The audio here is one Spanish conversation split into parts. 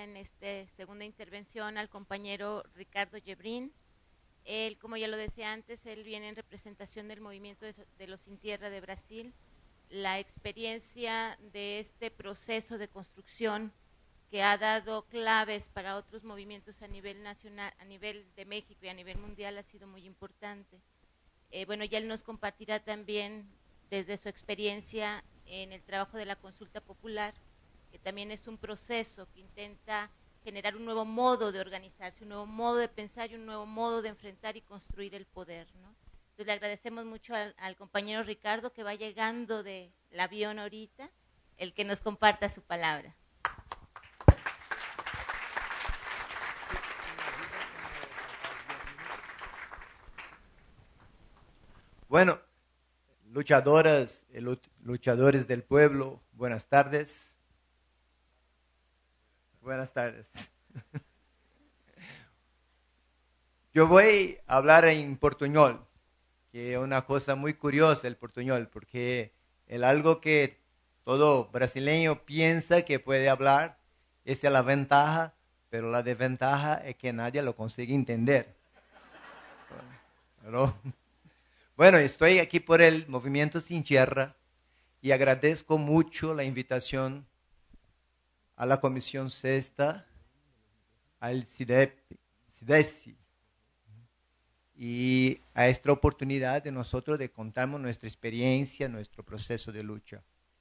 en esta segunda intervención al compañero Ricardo Gebrín. Él, como ya lo decía antes, él viene en representación del movimiento de los Sin Tierra de Brasil. La experiencia de este proceso de construcción que ha dado claves para otros movimientos a nivel nacional, a nivel de México y a nivel mundial ha sido muy importante. Bueno, ya él nos compartirá también desde su experiencia en el trabajo de la consulta popular, que también es un proceso que intenta generar un nuevo modo de organizarse, un nuevo modo de pensar y un nuevo modo de enfrentar y construir el poder, ¿no? Entonces le agradecemos mucho al compañero Ricardo que va llegando del avión ahorita, el que nos comparta su palabra. Bueno, luchadoras, luchadores del pueblo, buenas tardes. Buenas tardes. Yo voy a hablar en portuñol, que es una cosa muy curiosa el portuñol, porque es algo que todo brasileño piensa que puede hablar, esa es la ventaja, pero la desventaja es que nadie lo consigue entender. Pero, bueno, estoy aquí por el Movimiento Sin Tierra y agradezco mucho la invitación a la Comisión Sexta, al CIDESI, y a esta oportunidad de nosotros de contarnos nuestra experiencia, nuestro proceso de lucha.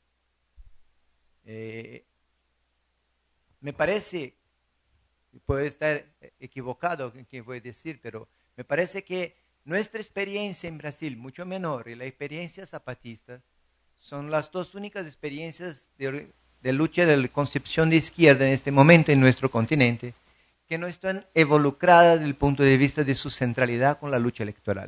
Me parece, puedo estar equivocado en qué voy a decir, pero me parece que nuestra experiencia en Brasil, mucho menor, y la experiencia zapatista, son las dos únicas experiencias de lucha de la concepción de izquierda en este momento en nuestro continente que no están involucradas desde el punto de vista de su centralidad con la lucha electoral.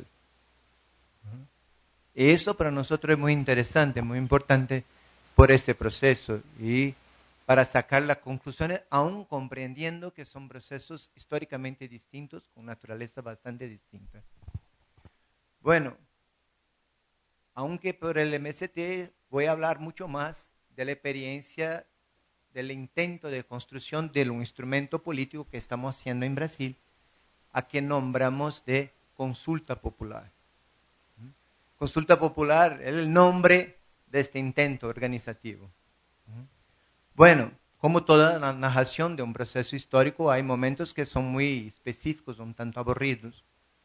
Y eso para nosotros es muy interesante, muy importante por ese proceso y para sacar las conclusiones, aún comprendiendo que son procesos históricamente distintos, con naturaleza bastante distinta. Bueno, aunque por el MST voy a hablar mucho más de la experiencia del intento de construcción de un instrumento político que estamos haciendo en Brasil, a que nombramos de consulta popular. Consulta popular es el nombre de este intento organizativo. Bueno, como toda la narración de un proceso histórico, hay momentos que son muy específicos, un tanto aburridos.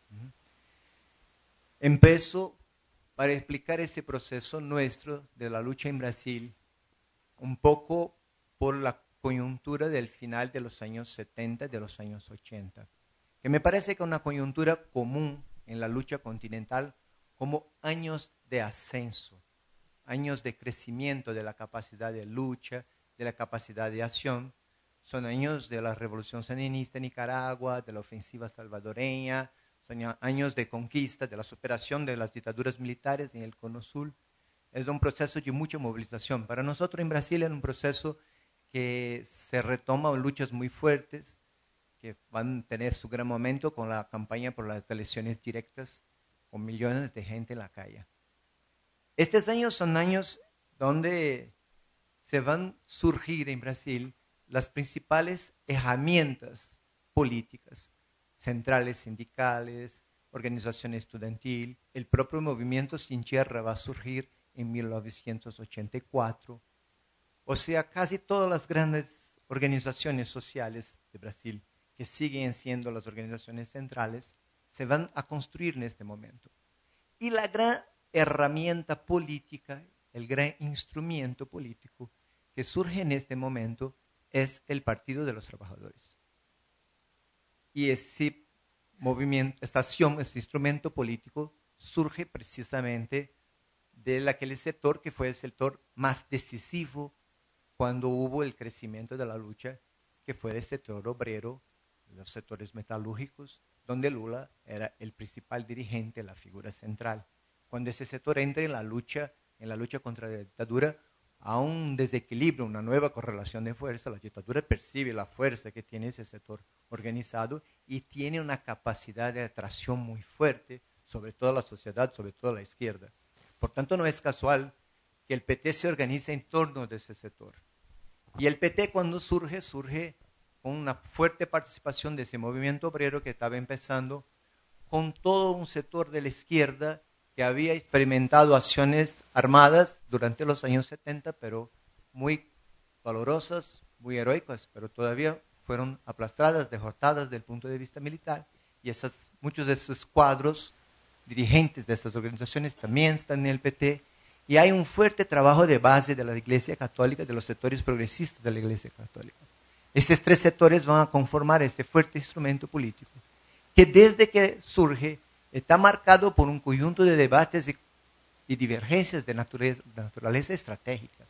Empiezo para explicar ese proceso nuestro de la lucha en Brasil, un poco por la coyuntura del final de los años 70 y de los años 80, que me parece que es una coyuntura común en la lucha continental como años de ascenso, años de crecimiento de la capacidad de lucha, de la capacidad de acción. Son años de la revolución sandinista en Nicaragua, de la ofensiva salvadoreña, son años de conquista, de la superación de las dictaduras militares en el Cono Sur. Es un proceso de mucha movilización. Para nosotros en Brasil es un proceso que se retoma luchas muy fuertes, que van a tener su gran momento con la campaña por las elecciones directas, con millones de gente en la calle. Estos años son años donde se van a surgir en Brasil las principales herramientas políticas, centrales sindicales, organización estudiantil, el propio movimiento Sin Tierra va a surgir en 1984. O sea, casi todas las grandes organizaciones sociales de Brasil, que siguen siendo las organizaciones centrales, se van a construir en este momento. Y la gran herramienta política, el gran instrumento político que surge en este momento es el Partido de los Trabajadores. Y ese movimiento, esta acción, este instrumento político surge precisamente de aquel sector que fue el sector más decisivo cuando hubo el crecimiento de la lucha, que fue el sector obrero, los sectores metalúrgicos, donde Lula era el principal dirigente, la figura central. Cuando ese sector entra en la lucha contra la dictadura, a un desequilibrio, una nueva correlación de fuerza, la dictadura percibe la fuerza que tiene ese sector organizado y tiene una capacidad de atracción muy fuerte sobre toda la sociedad, sobre toda la izquierda. Por tanto, no es casual que el PT se organice en torno de ese sector. Y el PT cuando surge con una fuerte participación de ese movimiento obrero que estaba empezando, con todo un sector de la izquierda que había experimentado acciones armadas durante los años 70, pero muy valorosas, muy heroicas, pero todavía fueron aplastadas, derrotadas desde el punto de vista militar, y muchos de esos cuadros dirigentes de esas organizaciones también están en el PT, y hay un fuerte trabajo de base de la Iglesia Católica, de los sectores progresistas de la Iglesia Católica. Estos tres sectores van a conformar este fuerte instrumento político, que desde que surge está marcado por un conjunto de debates y divergencias de naturaleza estratégica,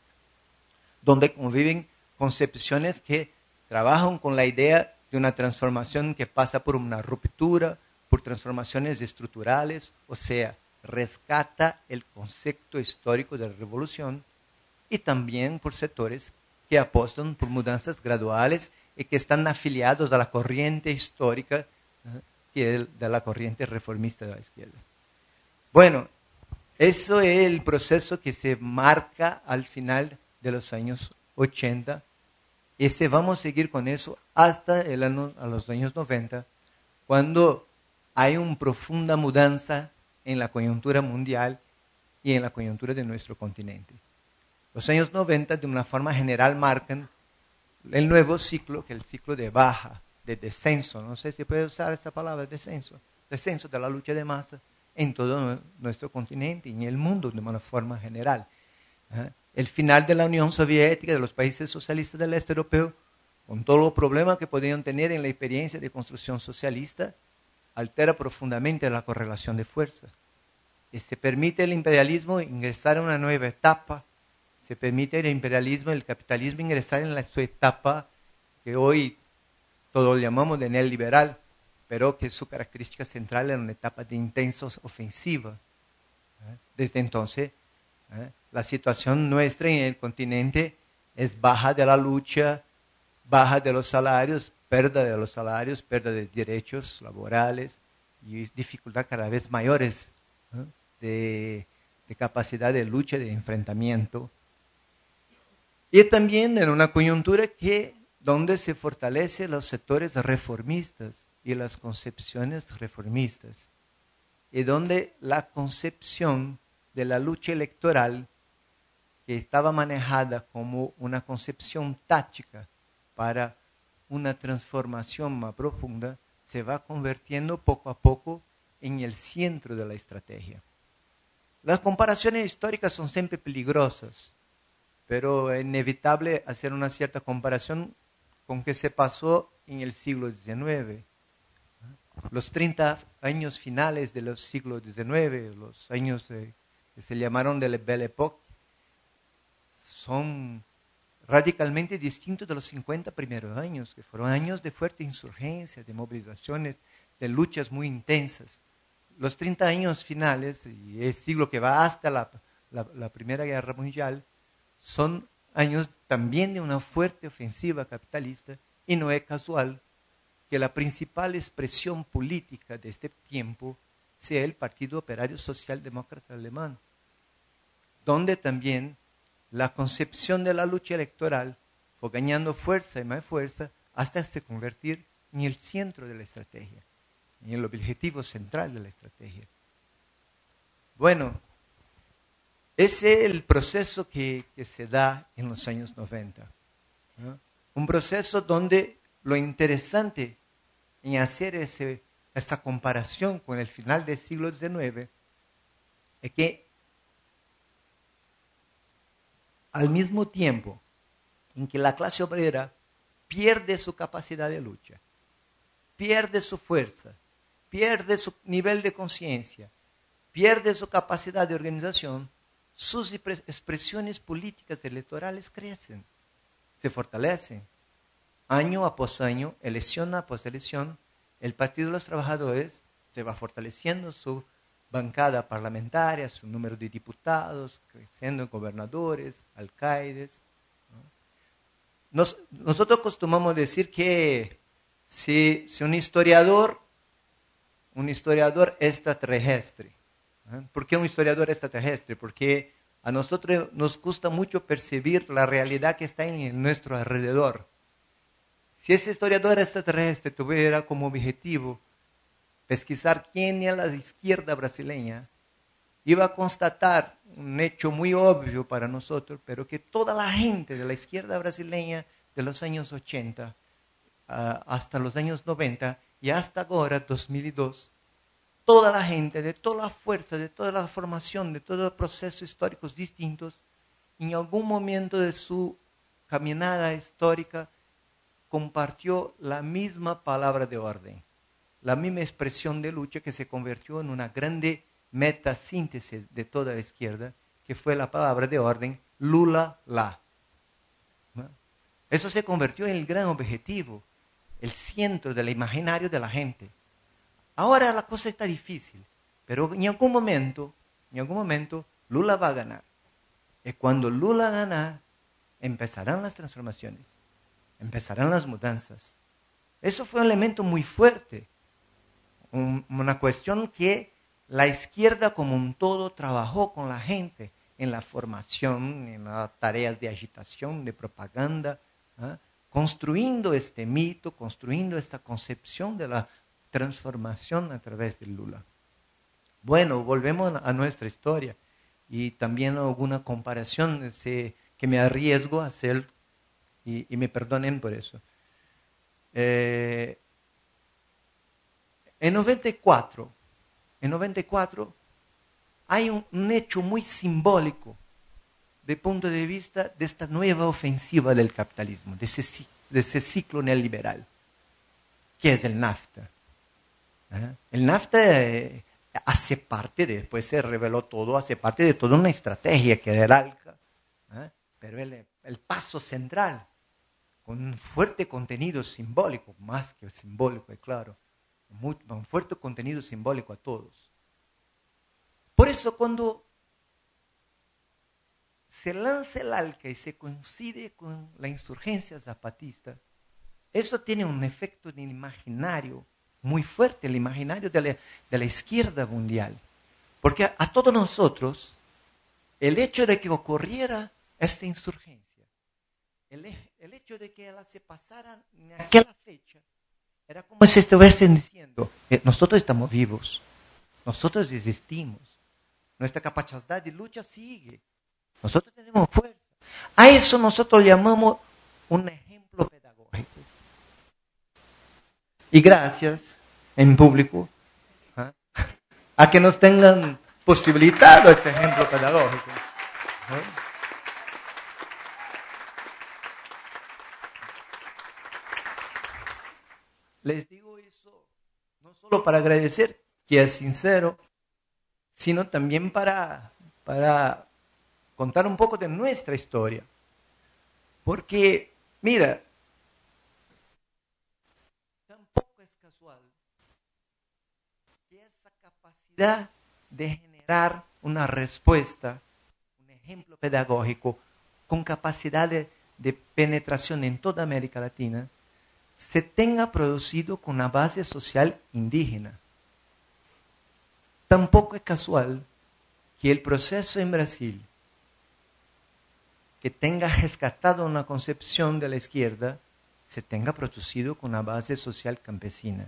donde conviven concepciones que trabajan con la idea de una transformación que pasa por una ruptura, por transformaciones estructurales, o sea, rescata el concepto histórico de la revolución, y también por sectores que apostan por mudanzas graduales y que están afiliados a la corriente histórica, que es de la corriente reformista de la izquierda. Bueno, eso es el proceso que se marca al final de los años 80, y vamos a seguir con eso hasta a los años 90, cuando hay una profunda mudanza en la coyuntura mundial y en la coyuntura de nuestro continente. Los años 90, de una forma general, marcan el nuevo ciclo, que es el ciclo de baja, de descenso, no sé si puede usar esta palabra, descenso de la lucha de masa en todo nuestro continente y en el mundo de una forma general. El final de la Unión Soviética, de los países socialistas del este europeo, con todos los problemas que podían tener en la experiencia de construcción socialista, altera profundamente la correlación de fuerza. Y se permite el imperialismo ingresar en una nueva etapa, se permite el imperialismo, el capitalismo ingresar en su etapa que hoy todos llamamos de neoliberal, pero que su característica central era una etapa de intensa ofensiva. Desde entonces, la situación nuestra en el continente es baja de la lucha, baja de los salarios, pérdida de los salarios, pérdida de derechos laborales y dificultad cada vez mayores de capacidad de lucha, de enfrentamiento. Y también en una coyuntura donde se fortalecen los sectores reformistas y las concepciones reformistas, y donde la concepción de la lucha electoral, que estaba manejada como una concepción táctica para una transformación más profunda, se va convirtiendo poco a poco en el centro de la estrategia. Las comparaciones históricas son siempre peligrosas, pero es inevitable hacer una cierta comparación con qué se pasó en el siglo XIX. Los 30 años finales del siglo XIX, los años que se llamaron de la Belle Époque, son radicalmente distintos de los 50 primeros años, que fueron años de fuerte insurgencia, de movilizaciones, de luchas muy intensas. Los 30 años finales, y el siglo que va hasta la Primera Guerra Mundial, son años también de una fuerte ofensiva capitalista, y no es casual que la principal expresión política de este tiempo sea el Partido Operario Socialdemócrata Alemán, donde también la concepción de la lucha electoral fue ganando fuerza y más fuerza hasta se convertir en el centro de la estrategia, en el objetivo central de la estrategia. Bueno, ese es el proceso que se da en los años 90. ¿No? Un proceso donde lo interesante en hacer esa comparación con el final del siglo XIX es que al mismo tiempo en que la clase obrera pierde su capacidad de lucha, pierde su fuerza, pierde su nivel de conciencia, pierde su capacidad de organización, sus expresiones políticas electorales crecen, se fortalecen. Año após año, elección após elección, el Partido de los Trabajadores se va fortaleciendo su bancada parlamentaria, su número de diputados, creciendo en gobernadores, alcaldes. ¿No? Nosotros acostumbramos decir que si un historiador extraterrestre. ¿Por qué un historiador extraterrestre? Porque a nosotros nos gusta mucho percibir la realidad que está en nuestro alrededor. Si ese historiador extraterrestre tuviera como objetivo pesquisar quién es la izquierda brasileña, iba a constatar un hecho muy obvio para nosotros, pero que toda la gente de la izquierda brasileña de los años 80 hasta los años 90 y hasta ahora, 2002, toda la gente, de toda la fuerza, de toda la formación, de todos los procesos históricos distintos, en algún momento de su caminada histórica, compartió la misma palabra de orden, la misma expresión de lucha que se convirtió en una grande metasíntesis de toda la izquierda, que fue la palabra de orden Lula lá. ¿No? Eso se convirtió en el gran objetivo, el centro del imaginario de la gente. Ahora la cosa está difícil, pero en algún momento, Lula va a ganar. Y cuando Lula gana, empezarán las transformaciones, empezarán las mudanzas. Eso fue un elemento muy fuerte, una cuestión que la izquierda como un todo trabajó con la gente en la formación, en las tareas de agitación, de propaganda, ¿eh? Construyendo este mito, construyendo esta concepción de la transformación a través de Lula. Bueno, volvemos a nuestra historia y también alguna comparación que me arriesgo a hacer y me perdonen por eso. En 94 hay un hecho muy simbólico desde el punto de vista de esta nueva ofensiva del capitalismo, de ese ciclo neoliberal, que es el NAFTA. El NAFTA hace parte, después se reveló todo, hace parte de toda una estrategia que era ALCA, pero el paso central, con un fuerte contenido simbólico, más que simbólico, es claro, un fuerte contenido simbólico a todos. Por eso cuando se lanza el ALCA y se coincide con la insurgencia zapatista, eso tiene un efecto en el imaginario muy fuerte, el imaginario de la izquierda mundial. Porque a todos nosotros, el hecho de que ocurriera esta insurgencia, el hecho de que ella se pasara en aquella fecha, era como si estuviesen diciendo, nosotros estamos vivos, nosotros existimos, nuestra capacidad de lucha sigue, nosotros tenemos fuerza. A eso nosotros llamamos un ejemplo pedagógico. Y gracias, en público, a que nos tengan posibilitado ese ejemplo pedagógico. Les digo eso no solo para agradecer, que es sincero, sino también para contar un poco de nuestra historia. Porque, mira, tampoco es casual que esa capacidad de generar una respuesta, un ejemplo pedagógico, con capacidad de penetración en toda América Latina, se tenga producido con una base social indígena. Tampoco es casual que el proceso en Brasil, que tenga rescatado una concepción de la izquierda, se tenga producido con una base social campesina.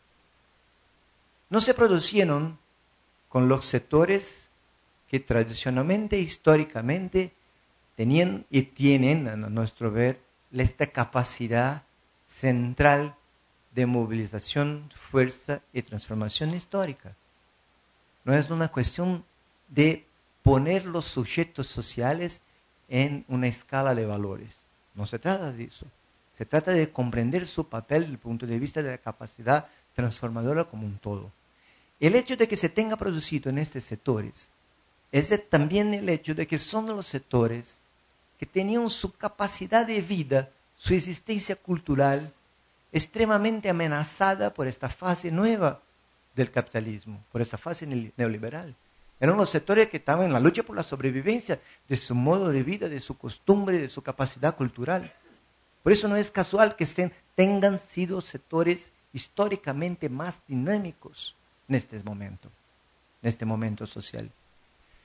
No se producieron con los sectores que tradicionalmente, históricamente, tenían y tienen, a nuestro ver, esta capacidad central de movilización, fuerza y transformación histórica. No es una cuestión de poner los sujetos sociales en una escala de valores. No se trata de eso. Se trata de comprender su papel desde el punto de vista de la capacidad transformadora como un todo. El hecho de que se tenga producido en estos sectores es también el hecho de que son los sectores que tenían su capacidad de vida, su existencia cultural, extremadamente amenazada por esta fase nueva del capitalismo, por esta fase neoliberal. Eran los sectores que estaban en la lucha por la sobrevivencia de su modo de vida, de su costumbre, de su capacidad cultural. Por eso no es casual que tengan sido sectores históricamente más dinámicos en este momento social.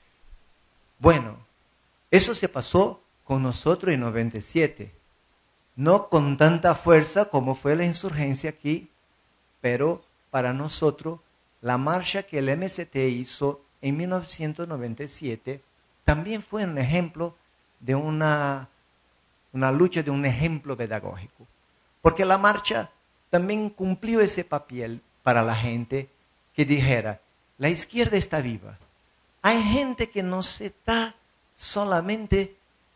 Bueno, eso se pasó con nosotros en 97. no con tanta fuerza como fue la insurgencia aquí, pero para nosotros la marcha que el MST hizo en 1997 también fue un ejemplo de una lucha, de un ejemplo pedagógico. Porque la marcha también cumplió ese papel para la gente que dijera, la izquierda está viva. Hay gente que no se está solamente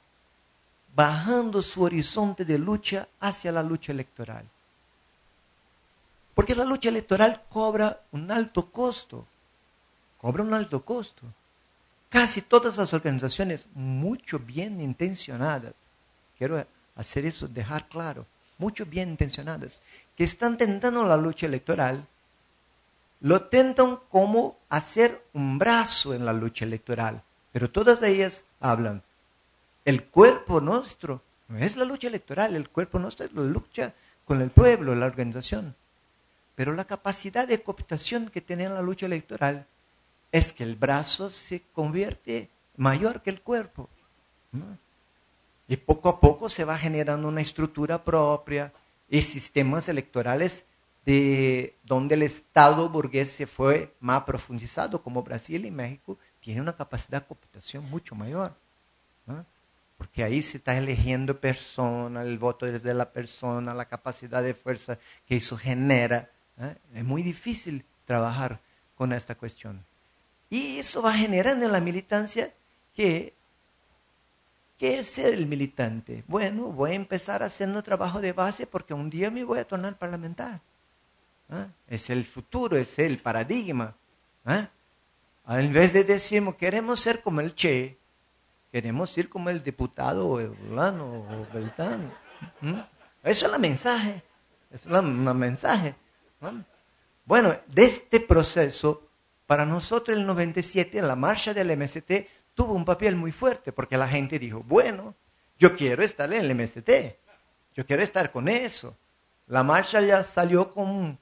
bajando su horizonte de lucha hacia la lucha electoral. Porque la lucha electoral cobra un alto costo. Cobra un alto costo. Casi todas las organizaciones, mucho bien intencionadas, quiero hacer eso, dejar claro, mucho bien intencionadas, que están tentando la lucha electoral, lo tentan como hacer un brazo en la lucha electoral. Pero todas ellas hablan, el cuerpo nuestro no es la lucha electoral, el cuerpo nuestro es la lucha con el pueblo, la organización. Pero la capacidad de cooptación que tiene la lucha electoral es que el brazo se convierte mayor que el cuerpo, ¿no? Y poco a poco se va generando una estructura propia y sistemas electorales de donde el Estado burgués se fue más profundizado, como Brasil y México, tiene una capacidad de cooptación mucho mayor, ¿no? Porque ahí se está eligiendo persona, el voto es de la persona, la capacidad de fuerza que eso genera, ¿eh? Es muy difícil trabajar con esta cuestión. Y eso va generando en la militancia ¿qué es ser el militante? Bueno, voy a empezar haciendo trabajo de base porque un día me voy a tornar parlamentar. ¿Ah? Es el futuro, es el paradigma. ¿Ah? En vez de decir, queremos ser como el Che, queremos ir como el diputado o el fulano o Beltán. Eso es la mensaje. Eso es una mensaje. ¿No? Bueno, de este proceso, para nosotros el 97, la marcha del MST, tuvo un papel muy fuerte, porque la gente dijo, bueno, yo quiero estar en el MST, yo quiero estar con eso. La marcha ya salió con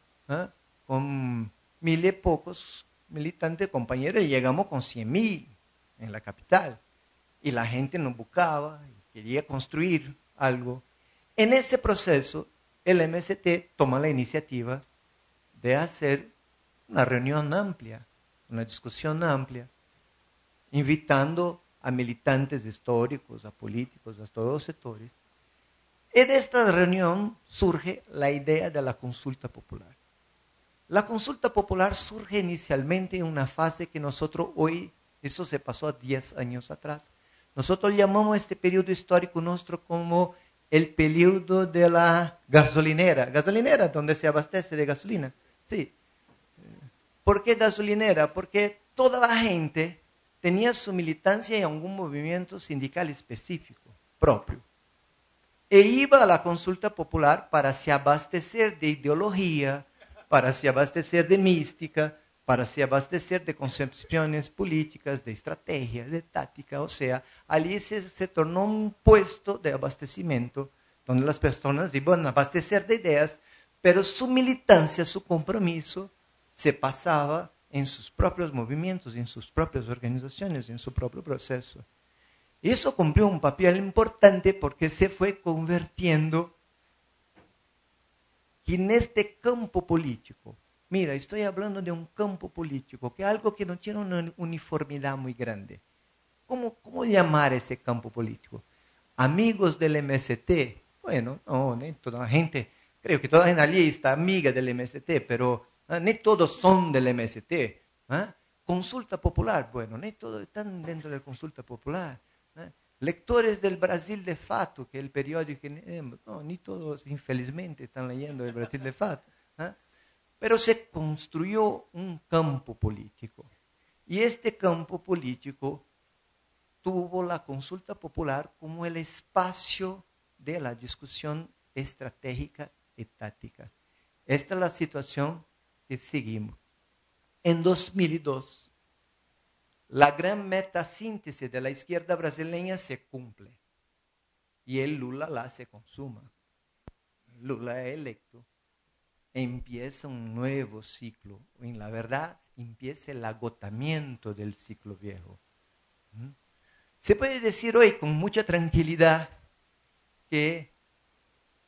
1,000 y pocos militantes, compañeros, y llegamos con 100,000 en la capital. Y la gente nos buscaba, quería construir algo. En ese proceso, el MST toma la iniciativa de hacer una reunión amplia, una discusión amplia, invitando a militantes históricos, a políticos, a todos los sectores. Y de esta reunión surge la idea de la consulta popular. La consulta popular surge inicialmente en una fase que nosotros hoy, eso se pasó a 10 años atrás, nosotros llamamos este periodo histórico nuestro como el periodo de la gasolinera. Gasolinera, donde se abastece de gasolina. Sí. ¿Por qué gasolinera? Porque toda la gente tenía su militancia en algún movimiento sindical específico, propio. E iba a la consulta popular para se abastecer de ideología, para se abastecer de mística, para se abastecer de concepciones políticas, de estrategia, de táctica. O sea, allí se tornó un puesto de abastecimiento donde las personas iban a abastecer de ideas, pero su militancia, su compromiso, se pasaba en sus propios movimientos, en sus propias organizaciones, en su propio proceso. Y eso cumplió un papel importante porque se fue convirtiendo en este campo político. Mira, estoy hablando de un campo político, que es algo que no tiene una uniformidad muy grande. ¿Cómo llamar ese campo político? Amigos del MST. Bueno, no, toda la gente, creo que toda la gente allí está amiga del MST, pero no todos son del MST. Consulta popular, bueno, no todos están dentro de la consulta popular. Lectores del Brasil de Fato, que es el periódico que tenemos, no, ni todos infelizmente están leyendo el Brasil de Fato. Pero se construyó un campo político. Y este campo político tuvo la consulta popular como el espacio de la discusión estratégica y táctica. Esta es la situación que seguimos. En 2002, la gran metasíntesis de la izquierda brasileña se cumple y el Lula la se consuma. Lula es electo. Empieza un nuevo ciclo. En la verdad, empieza el agotamiento del ciclo viejo. Se puede decir hoy con mucha tranquilidad que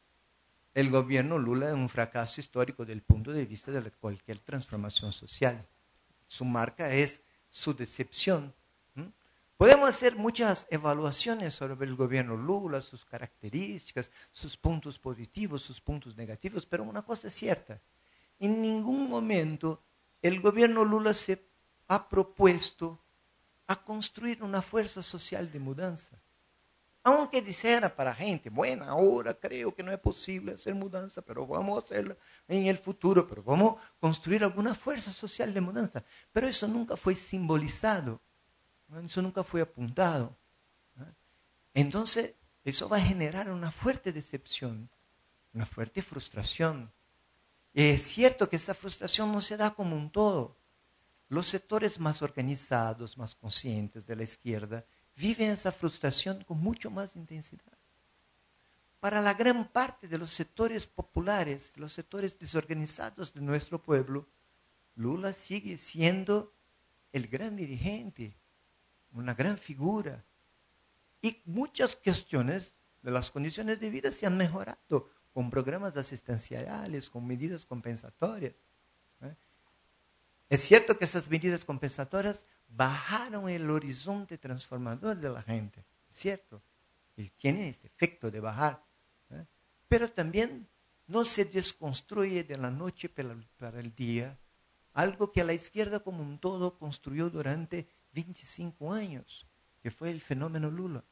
el gobierno Lula es un fracaso histórico desde el punto de vista de cualquier transformación social. Su marca es su decepción. Podemos hacer muchas evaluaciones sobre el gobierno Lula, sus características, sus puntos positivos, sus puntos negativos, pero una cosa es cierta. En ningún momento el gobierno Lula se ha propuesto a construir una fuerza social de mudanza. Aunque dijera para gente, bueno, ahora creo que no es posible hacer mudanza, pero vamos a hacerla en el futuro, pero vamos a construir alguna fuerza social de mudanza. Pero eso nunca fue simbolizado, ¿no? Eso nunca fue apuntado, ¿no? Entonces, eso va a generar una fuerte decepción, una fuerte frustración. Y es cierto que esta frustración no se da como un todo. Los sectores más organizados, más conscientes de la izquierda, viven esa frustración con mucho más intensidad. Para la gran parte de los sectores populares, los sectores desorganizados de nuestro pueblo, Lula sigue siendo el gran dirigente, una gran figura. Y muchas cuestiones de las condiciones de vida se han mejorado con programas asistenciales, con medidas compensatorias. Es cierto que esas medidas compensatorias bajaron el horizonte transformador de la gente, es cierto, y tiene ese efecto de bajar, pero también no se desconstruye de la noche para el día algo que la izquierda como un todo construyó durante 25 años, que fue el fenómeno Lula.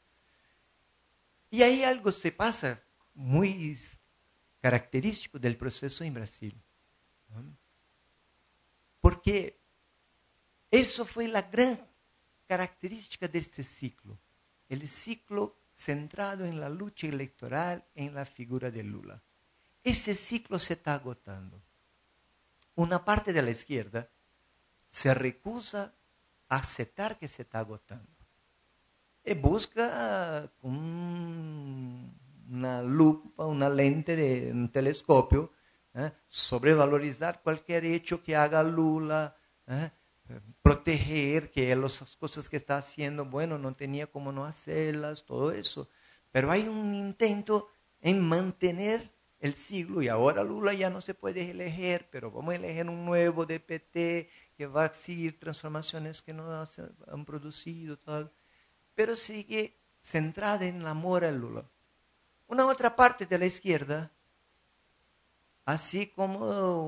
Y ahí algo se pasa muy característico del proceso en Brasil, ¿no? Porque eso fue la gran característica de este ciclo. El ciclo centrado en la lucha electoral, en la figura de Lula. Ese ciclo se está agotando. Una parte de la izquierda se rehúsa a aceptar que se está agotando. Y busca con una lupa, una lente, un telescopio, sobrevalorizar cualquier hecho que haga Lula, proteger que las cosas que está haciendo, bueno, no tenía cómo no hacerlas, todo eso. Pero hay un intento en mantener el siglo, y ahora Lula ya no se puede elegir, pero vamos a elegir un nuevo DPT que va a seguir transformaciones que no han producido, tal. Pero sigue centrada en el amor a Lula. Una otra parte de la izquierda, así como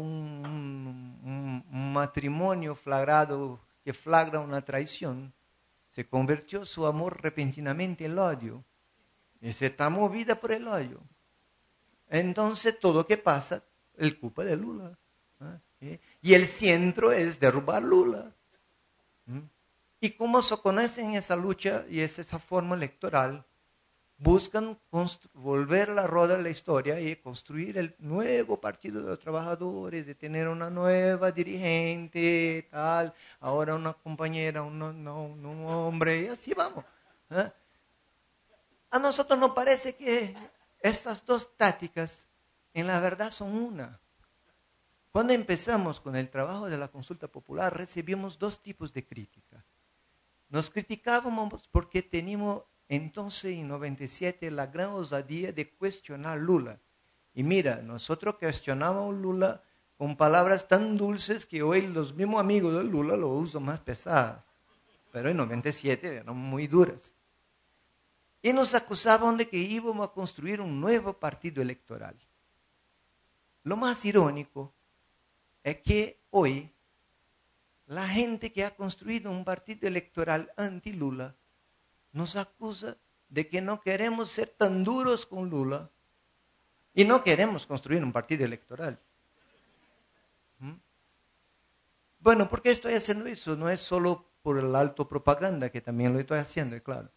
un matrimonio flagrado que flagra una traición, se convirtió su amor repentinamente en odio. Y se está movida por el odio. Entonces todo lo que pasa es culpa de Lula. Y el centro es derrubar Lula. Y como se conocen esa lucha y esa forma electoral, buscan volver la rueda de la historia y construir el nuevo Partido de los Trabajadores, de tener una nueva dirigente, tal, ahora una compañera, un hombre, y así vamos. A nosotros nos parece que estas dos tácticas en la verdad son una. Cuando empezamos con el trabajo de la consulta popular, recibimos dos tipos de crítica. Nos criticábamos porque teníamos entonces en 97 la gran osadía de cuestionar Lula. Y mira, nosotros cuestionamos Lula con palabras tan dulces que hoy los mismos amigos de Lula lo usan más pesadas. Pero en 97 eran muy duras. Y nos acusaban de que íbamos a construir un nuevo partido electoral. Lo más irónico es que hoy la gente que ha construido un partido electoral anti-Lula nos acusa de que no queremos ser tan duros con Lula y no queremos construir un partido electoral. Bueno, ¿por qué estoy haciendo eso? No es solo por el alto propaganda, que también lo estoy haciendo, claro.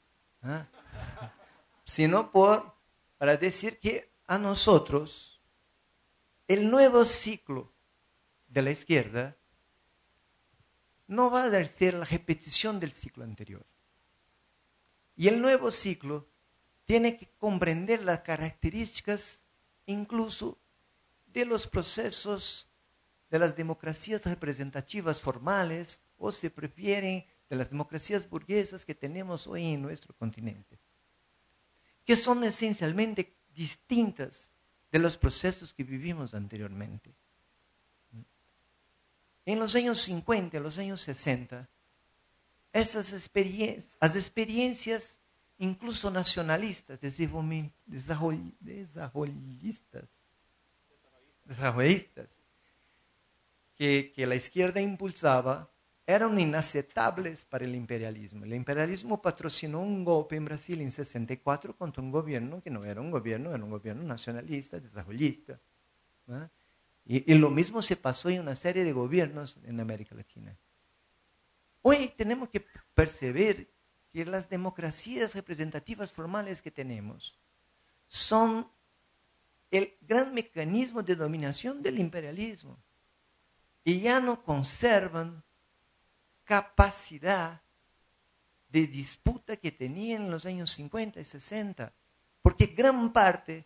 Sino para decir que a nosotros el nuevo ciclo de la izquierda no va a ser la repetición del ciclo anterior. Y el nuevo ciclo tiene que comprender las características incluso de los procesos de las democracias representativas formales, o si prefieren, de las democracias burguesas que tenemos hoy en nuestro continente, que son esencialmente distintas de los procesos que vivimos anteriormente. En los años 50, en los años 60, las experiencias incluso nacionalistas, desarrollistas, que la izquierda impulsaba, eran inaceptables para el imperialismo. El imperialismo patrocinó un golpe en Brasil en 64 contra un gobierno que no era un gobierno, era un gobierno nacionalista, desarrollista, ¿no? Y lo mismo se pasó en una serie de gobiernos en América Latina. Hoy tenemos que percibir que las democracias representativas formales que tenemos son el gran mecanismo de dominación del imperialismo y ya no conservan capacidad de disputa que tenían en los años 50 y 60, porque gran parte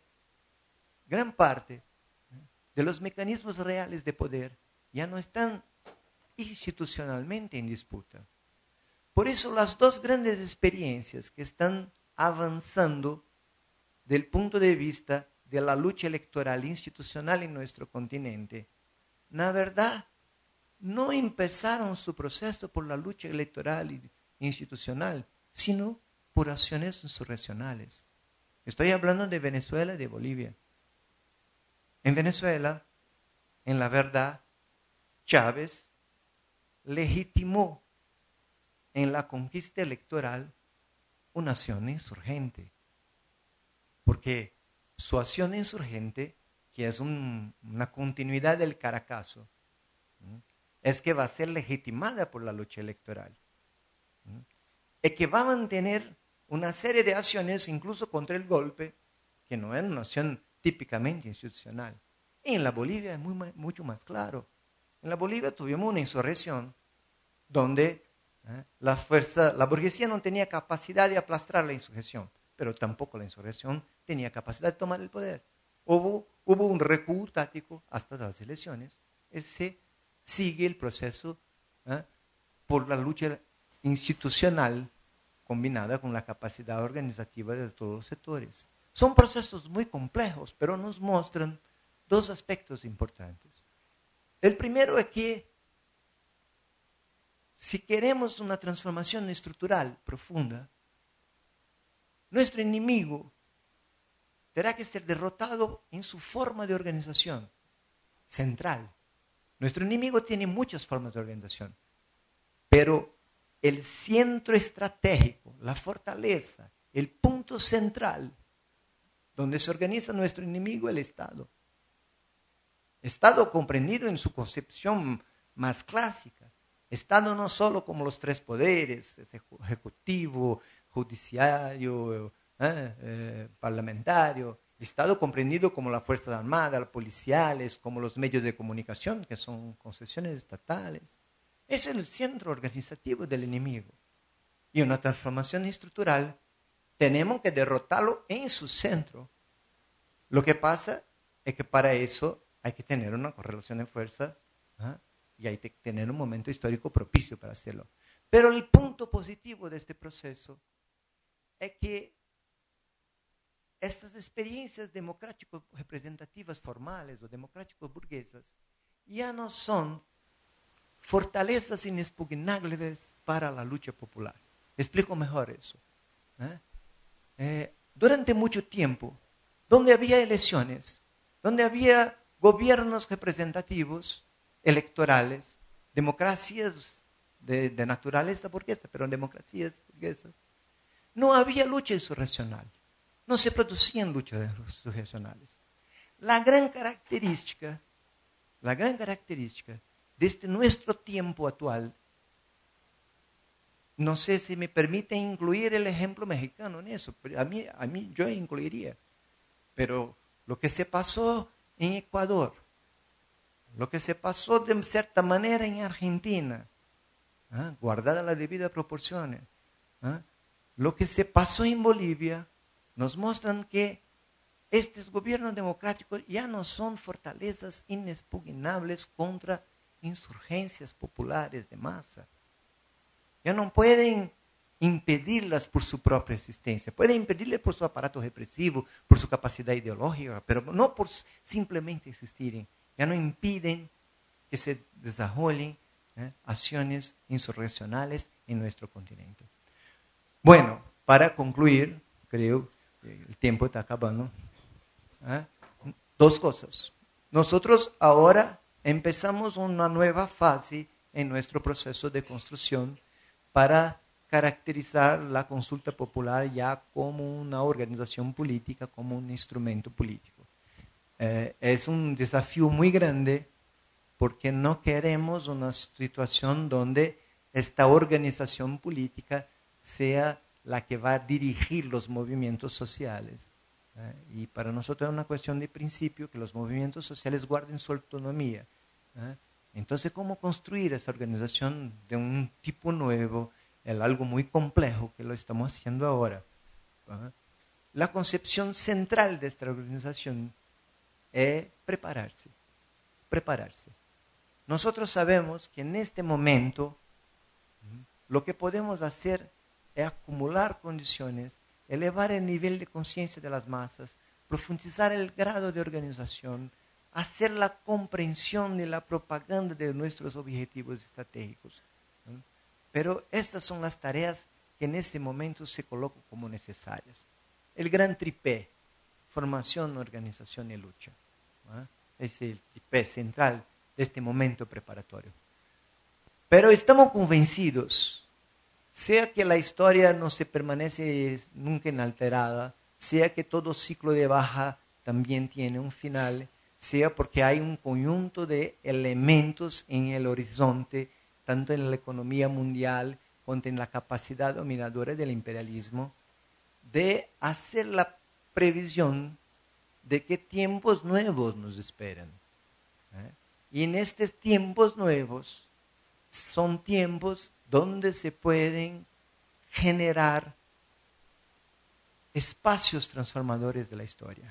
de los mecanismos reales de poder ya no están institucionalmente en disputa. Por eso las dos grandes experiencias que están avanzando del punto de vista de la lucha electoral institucional en nuestro continente, la verdad, no empezaron su proceso por la lucha electoral institucional, sino por acciones insurreccionales. Estoy hablando de Venezuela y de Bolivia. En Venezuela, en la verdad, Chávez legitimó en la conquista electoral una acción insurgente. Porque su acción insurgente, que es una continuidad del Caracazo, es que va a ser legitimada por la lucha electoral. Es que va a mantener una serie de acciones, incluso contra el golpe, que no es una acción típicamente institucional. Y en la Bolivia es mucho más claro. En la Bolivia tuvimos una insurrección donde la burguesía no tenía capacidad de aplastar la insurrección, pero tampoco la insurrección tenía capacidad de tomar el poder. Hubo un recuo táctico hasta las elecciones. Ese sigue el proceso por la lucha institucional combinada con la capacidad organizativa de todos los sectores. Son procesos muy complejos, pero nos muestran dos aspectos importantes. El primero es que si queremos una transformación estructural profunda, nuestro enemigo tendrá que ser derrotado en su forma de organización central. Nuestro enemigo tiene muchas formas de organización, pero el centro estratégico, la fortaleza, el punto central donde se organiza nuestro enemigo, el Estado. Estado comprendido en su concepción más clásica. Estado no solo como los tres poderes, ejecutivo, judiciario, parlamentario. Estado comprendido como la Fuerza Armada, los policiales, como los medios de comunicación, que son concesiones estatales. Es el centro organizativo del enemigo. Y una transformación estructural, tenemos que derrotarlo en su centro. Lo que pasa es que para eso hay que tener una correlación de fuerza y hay que tener un momento histórico propicio para hacerlo. Pero el punto positivo de este proceso es que estas experiencias democráticos representativas formales o democráticos burguesas ya no son fortalezas inexpugnables para la lucha popular. Explico mejor eso. Durante mucho tiempo, donde había elecciones, donde había gobiernos representativos, electorales, democracias de naturaleza burguesa, pero democracias burguesas, no había lucha insurreccional. No se producían luchas insurreccionales. La gran característica de este nuestro tiempo actual, no sé si me permite incluir el ejemplo mexicano en eso, pero a mí yo incluiría. Pero lo que se pasó en Ecuador, lo que se pasó de cierta manera en Argentina, guardada las debidas proporciones, lo que se pasó en Bolivia, nos muestran que estos gobiernos democráticos ya no son fortalezas inexpugnables contra insurgencias populares de masa. Ya no pueden impedirlas por su propia existencia. Puede impedirlas por su aparato represivo, por su capacidad ideológica, pero no por simplemente existir. Ya no impiden que se desarrollen acciones insurreccionales en nuestro continente. Bueno, para concluir, creo que el tiempo está acabando. Dos cosas. Nosotros ahora empezamos una nueva fase en nuestro proceso de construcción para caracterizar la consulta popular ya como una organización política, como un instrumento político. Es un desafío muy grande porque no queremos una situación donde esta organización política sea la que va a dirigir los movimientos sociales. Y para nosotros es una cuestión de principio que los movimientos sociales guarden su autonomía. Entonces, ¿cómo construir esa organización de un tipo nuevo? Es algo muy complejo que lo estamos haciendo ahora. La concepción central de esta organización es prepararse. Prepararse. Nosotros sabemos que en este momento lo que podemos hacer es acumular condiciones, elevar el nivel de conciencia de las masas, profundizar el grado de organización, hacer la comprensión de la propaganda de nuestros objetivos estratégicos. Pero estas son las tareas que en este momento se colocan como necesarias. El gran tripé, formación, organización y lucha. Es el tripé central de este momento preparatorio. Pero estamos convencidos, sea que la historia no se permanece nunca inalterada, sea que todo ciclo de baja también tiene un final, sea porque hay un conjunto de elementos en el horizonte, tanto en la economía mundial como en la capacidad dominadora del imperialismo, de hacer la previsión de que tiempos nuevos nos esperan. Y en estos tiempos nuevos son tiempos donde se pueden generar espacios transformadores de la historia,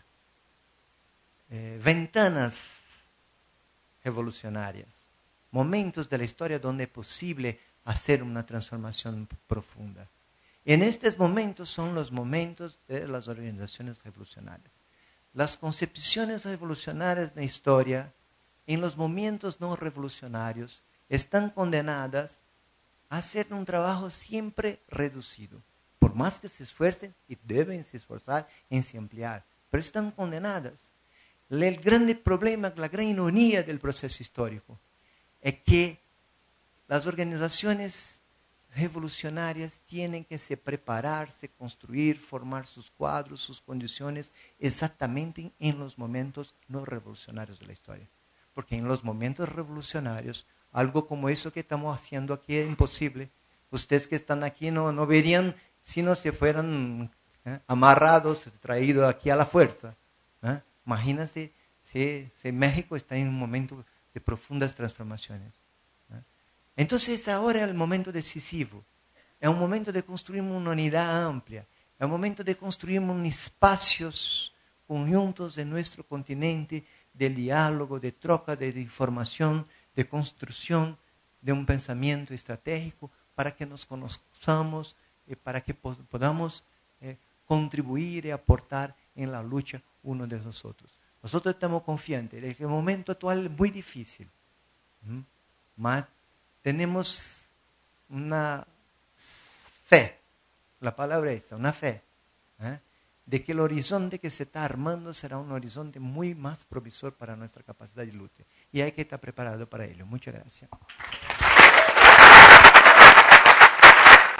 ventanas revolucionarias, momentos de la historia donde es posible hacer una transformación profunda. En estos momentos son los momentos de las organizaciones revolucionarias. Las concepciones revolucionarias de la historia, en los momentos no revolucionarios, están condenadas a hacer un trabajo siempre reducido. Por más que se esfuercen, y deben se esforzar en se ampliar, pero están condenadas. El grande problema, la gran ironía del proceso histórico, es que las organizaciones revolucionarias tienen que se prepararse, construir, formar sus cuadros, sus condiciones, exactamente en los momentos no revolucionarios de la historia. Porque en los momentos revolucionarios, algo como eso que estamos haciendo aquí es imposible. Ustedes que están aquí no verían si no se fueran amarrados, traídos aquí a la fuerza. Imagínense si México está en un momento de profundas transformaciones. Entonces ahora es el momento decisivo. Es un momento de construir una unidad amplia. Es un momento de construir espacios conjuntos en nuestro continente de diálogo, de troca de información, de construcción de un pensamiento estratégico para que nos conozcamos y para que podamos contribuir y aportar en la lucha uno de nosotros. Nosotros estamos confiantes de que el momento actual es muy difícil, mas tenemos una fe, la palabra es esta, una fe, de que el horizonte que se está armando será un horizonte muy más provisor para nuestra capacidad de lucha. Y hay que estar preparado para ello. Muchas gracias.